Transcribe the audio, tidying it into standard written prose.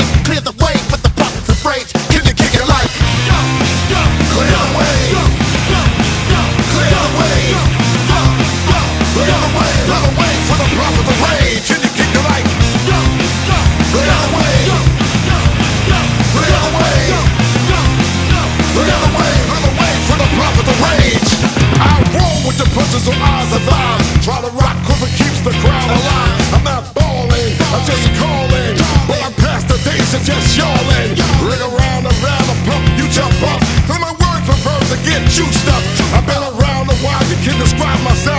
Clear the way for the prophets of rage. Can you kick it like? Clear the way. Clear the way. Clear the way. Clear the way for the prophets of rage. Can you kick it like? Clear the way. Clear the way. Clear the way. Clear the way for the prophets of rage. I roll with the punches of eyes of thine. Try to rock 'cause it keeps the crowd alive. I'm not balling, I'm just calling. Well, I'm past the days of just yawling. Ring around the pump, you jump up. Till my words prefer to get juiced up. I've been around a while, you can describe myself.